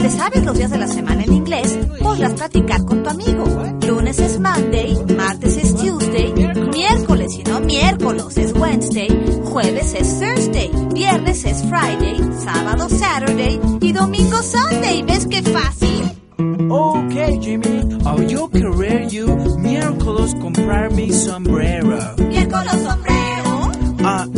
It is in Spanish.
te sabes los días de la semana en inglés, podrás platicar con tu amigo. Lunes es Monday, martes es Tuesday, miércoles y no miércoles es Wednesday, jueves es Thursday, viernes es Friday, sábado Saturday y domingo Sunday. ¿Ves qué fácil? Okay, Jimmy, yo querer you miércoles comprar mi sombrero. ¿Miércoles sombrero?